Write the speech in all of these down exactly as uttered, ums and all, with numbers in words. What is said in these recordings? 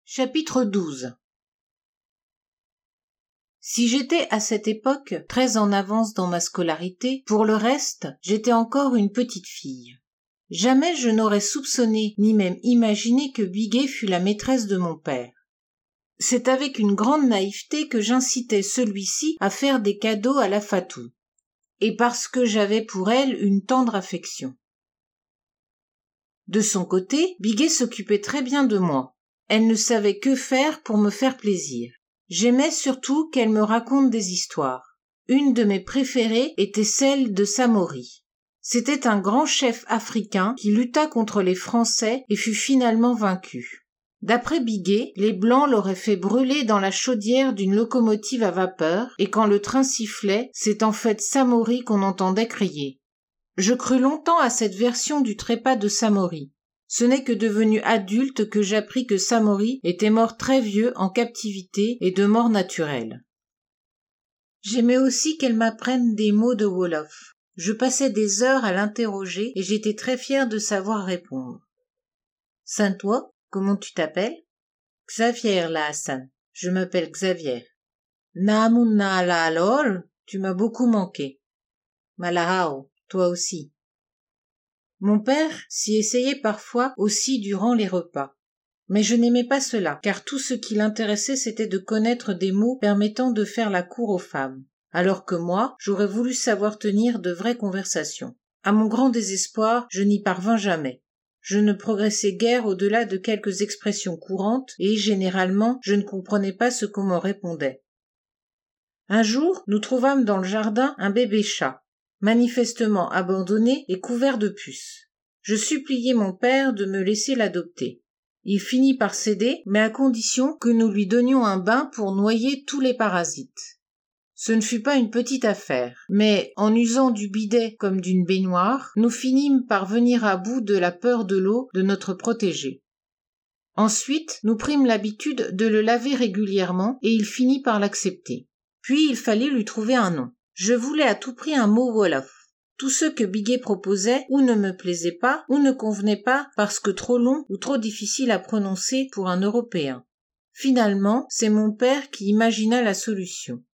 Chapitre douze. Si j'étais à cette époque très en avance dans ma scolarité, pour le reste, j'étais encore une petite fille. Jamais je n'aurais soupçonné ni même imaginé que Biguet fût la maîtresse de mon père. C'est avec une grande naïveté que j'incitais celui-ci à faire des cadeaux à la Fatou, et parce que j'avais pour elle une tendre affection. De son côté, Biguet s'occupait très bien de moi. Elle ne savait que faire pour me faire plaisir. J'aimais surtout qu'elle me raconte des histoires. Une de mes préférées était celle de Samori. C'était un grand chef africain qui lutta contre les Français et fut finalement vaincu. D'après Biguet, les Blancs l'auraient fait brûler dans la chaudière d'une locomotive à vapeur, et quand le train sifflait, c'est en fait Samori qu'on entendait crier. Je crus longtemps à cette version du trépas de Samori. Ce n'est que devenu adulte que j'appris que Samori était mort très vieux en captivité et de mort naturelle. J'aimais aussi qu'elle m'apprenne des mots de Wolof. Je passais des heures à l'interroger et j'étais très fière de savoir répondre. « Saint toi, comment tu t'appelles ?»« Xavier la Hassan. Je m'appelle Xavier. »« Naamun naala alol, tu m'as beaucoup manqué. »« Malahao, toi aussi. » Mon père s'y essayait parfois aussi durant les repas. Mais je n'aimais pas cela, car tout ce qui l'intéressait c'était de connaître des mots permettant de faire la cour aux femmes, alors que moi, j'aurais voulu savoir tenir de vraies conversations. À mon grand désespoir, je n'y parvins jamais. Je ne progressais guère au-delà de quelques expressions courantes, et, généralement, je ne comprenais pas ce qu'on me répondait. Un jour, nous trouvâmes dans le jardin un bébé chat, manifestement abandonné et couvert de puces. Je suppliai mon père de me laisser l'adopter. Il finit par céder, mais à condition que nous lui donnions un bain pour noyer tous les parasites. Ce ne fut pas une petite affaire, mais en usant du bidet comme d'une baignoire, nous finîmes par venir à bout de la peur de l'eau de notre protégé. Ensuite, nous prîmes l'habitude de le laver régulièrement et il finit par l'accepter. Puis il fallait lui trouver un nom. Je voulais à tout prix un mot Wolof. Tous ceux que Biguet proposait ou ne me plaisaient pas ou ne convenaient pas parce que trop long ou trop difficile à prononcer pour un Européen. Finalement, c'est mon père qui imagina la solution.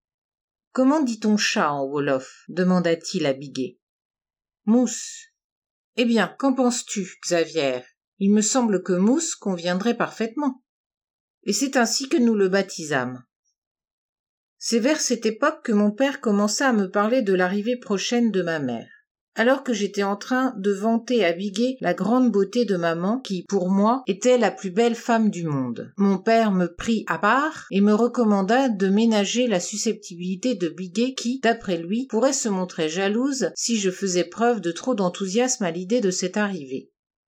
« Comment dit-on chat en Wolof » demanda-t-il à Biguet. « Mousse. »« Eh bien, qu'en penses-tu, Xavier ? Il me semble que mousse conviendrait parfaitement. » Et c'est ainsi que nous le baptisâmes. C'est vers cette époque que mon père commença à me parler de l'arrivée prochaine de ma mère. Alors que j'étais en train de vanter à Biguet la grande beauté de maman, qui, pour moi, était la plus belle femme du monde, mon père me prit à part et me recommanda de ménager la susceptibilité de Biguet qui, d'après lui, pourrait se montrer jalouse si je faisais preuve de trop d'enthousiasme à l'idée de cette arrivée.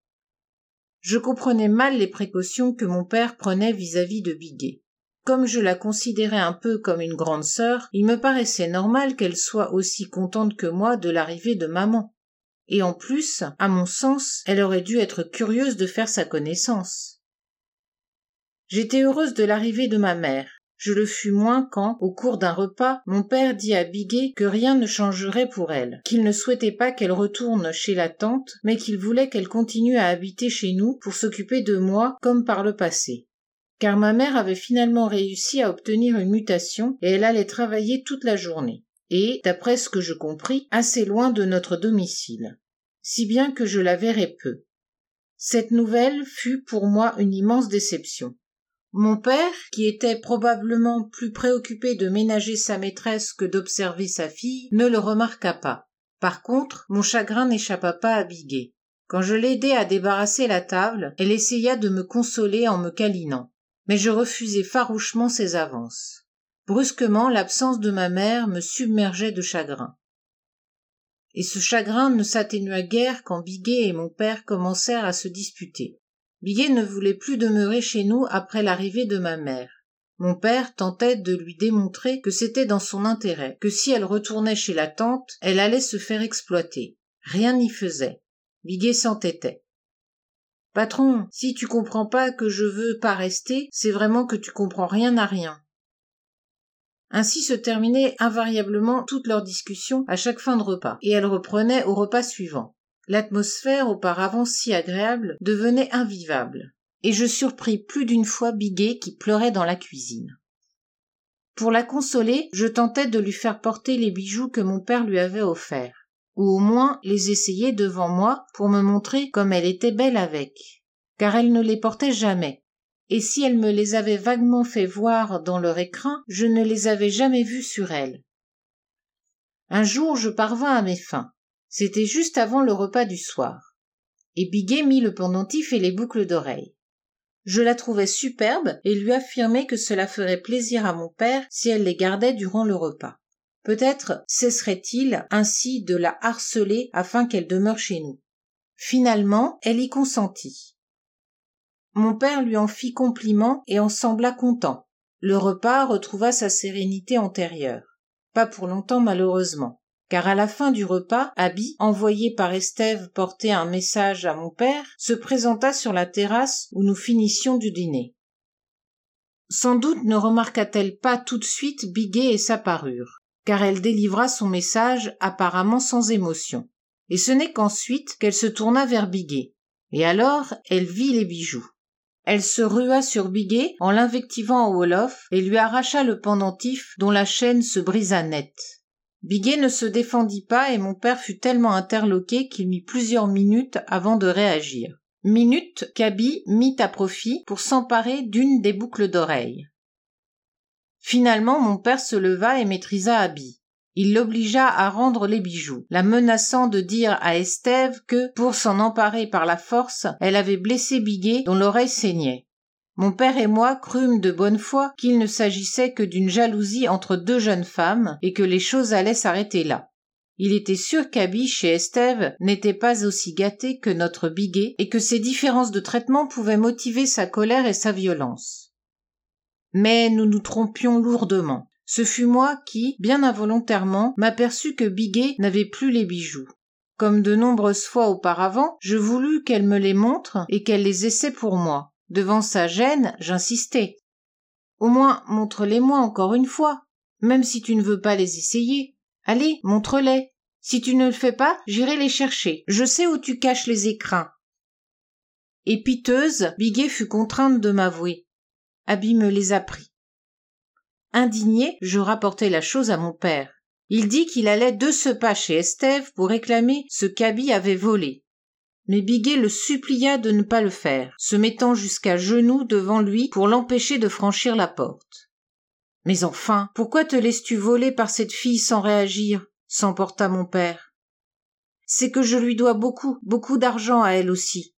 Je comprenais mal les précautions que mon père prenait vis-à-vis de Biguet. Comme je la considérais un peu comme une grande sœur, il me paraissait normal qu'elle soit aussi contente que moi de l'arrivée de maman. Et en plus, à mon sens, elle aurait dû être curieuse de faire sa connaissance. J'étais heureuse de l'arrivée de ma mère. Je le fus moins quand, au cours d'un repas, mon père dit à Biguet que rien ne changerait pour elle, qu'il ne souhaitait pas qu'elle retourne chez la tante, mais qu'il voulait qu'elle continue à habiter chez nous pour s'occuper de moi comme par le passé. Car ma mère avait finalement réussi à obtenir une mutation et elle allait travailler toute la journée, et, d'après ce que je compris, assez loin de notre domicile, si bien que je la verrais peu. Cette nouvelle fut pour moi une immense déception. Mon père, qui était probablement plus préoccupé de ménager sa maîtresse que d'observer sa fille, ne le remarqua pas. Par contre, mon chagrin n'échappa pas à Biguet. Quand je l'aidai à débarrasser la table, elle essaya de me consoler en me câlinant. Mais je refusai farouchement ses avances. Brusquement, l'absence de ma mère me submergeait de chagrin. Et ce chagrin ne s'atténua guère quand Biguet et mon père commencèrent à se disputer. Biguet ne voulait plus demeurer chez nous après l'arrivée de ma mère. Mon père tentait de lui démontrer que c'était dans son intérêt, que si elle retournait chez la tante, elle allait se faire exploiter. Rien n'y faisait. Biguet s'entêtait. « Patron, si tu comprends pas que je veux pas rester, c'est vraiment que tu comprends rien à rien. » Ainsi se terminait invariablement toute leur discussion à chaque fin de repas, et elle reprenait au repas suivant. L'atmosphère, auparavant si agréable, devenait invivable, et je surpris plus d'une fois Biguet qui pleurait dans la cuisine. Pour la consoler, je tentais de lui faire porter les bijoux que mon père lui avait offerts, ou au moins les essayer devant moi pour me montrer comme elle était belle avec, car elle ne les portait jamais, et si elle me les avait vaguement fait voir dans leur écrin, je ne les avais jamais vus sur elle. Un jour, je parvins à mes fins. C'était juste avant le repas du soir, et Biguet mit le pendentif et les boucles d'oreilles. Je la trouvais superbe et lui affirmai que cela ferait plaisir à mon père si elle les gardait durant le repas. Peut-être cesserait-il ainsi de la harceler afin qu'elle demeure chez nous. Finalement, elle y consentit. Mon père lui en fit compliment et en sembla content. Le repas retrouva sa sérénité antérieure. Pas pour longtemps malheureusement, car à la fin du repas, Abby, envoyé par Estève porter un message à mon père, se présenta sur la terrasse où nous finissions du dîner. Sans doute ne remarqua-t-elle pas tout de suite Biguet et sa parure, car elle délivra son message apparemment sans émotion. Et ce n'est qu'ensuite qu'elle se tourna vers Biguet. Et alors, elle vit les bijoux. Elle se rua sur Biguet en l'invectivant en wolof et lui arracha le pendentif dont la chaîne se brisa net. Biguet ne se défendit pas et mon père fut tellement interloqué qu'il mit plusieurs minutes avant de réagir. Minutes qu'Abby mit à profit pour s'emparer d'une des boucles d'oreilles. Finalement, mon père se leva et maîtrisa Abby. Il l'obligea à rendre les bijoux, la menaçant de dire à Estève que, pour s'en emparer par la force, elle avait blessé Biguet dont l'oreille saignait. Mon père et moi crûmes de bonne foi qu'il ne s'agissait que d'une jalousie entre deux jeunes femmes et que les choses allaient s'arrêter là. Il était sûr qu'Abby, chez Estève, n'était pas aussi gâtée que notre Biguet et que ces différences de traitement pouvaient motiver sa colère et sa violence. Mais nous nous trompions lourdement. Ce fut moi qui, bien involontairement, m'aperçus que Biguet n'avait plus les bijoux. Comme de nombreuses fois auparavant, je voulus qu'elle me les montre et qu'elle les essaie pour moi. Devant sa gêne, j'insistai. Au moins, montre-les-moi encore une fois, même si tu ne veux pas les essayer. Allez, montre-les. Si tu ne le fais pas, j'irai les chercher. Je sais où tu caches les écrins. Et piteuse, Biguet fut contrainte de m'avouer. Abby me les a pris. Indigné, je rapportai la chose à mon père. Il dit qu'il allait de ce pas chez Estève pour réclamer ce qu'Abby avait volé. Mais Biguet le supplia de ne pas le faire, se mettant jusqu'à genoux devant lui pour l'empêcher de franchir la porte. « Mais enfin, pourquoi te laisses-tu voler par cette fille sans réagir ?» s'emporta mon père. « C'est que je lui dois beaucoup, beaucoup d'argent à elle aussi.